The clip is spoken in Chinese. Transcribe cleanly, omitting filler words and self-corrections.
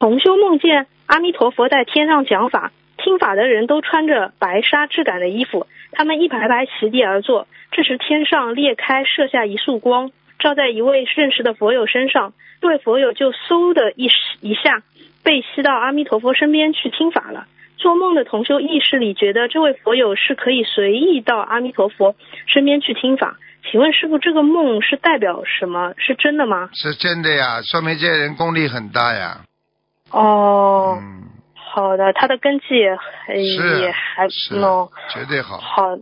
同修梦见阿弥陀佛在天上讲法，听法的人都穿着白纱质感的衣服，他们一排排席地而坐。这时天上裂开，射下一束光，照在一位认识的佛友身上，这位佛友就嗖的一下被吸到阿弥陀佛身边去听法了。做梦的同修意识里觉得这位佛友是可以随意到阿弥陀佛身边去听法，请问师父，这个梦是代表什么？是真的吗？ 是真的呀，说明这人功力很大呀。 哦，好的，他的根基也还是绝对好。 好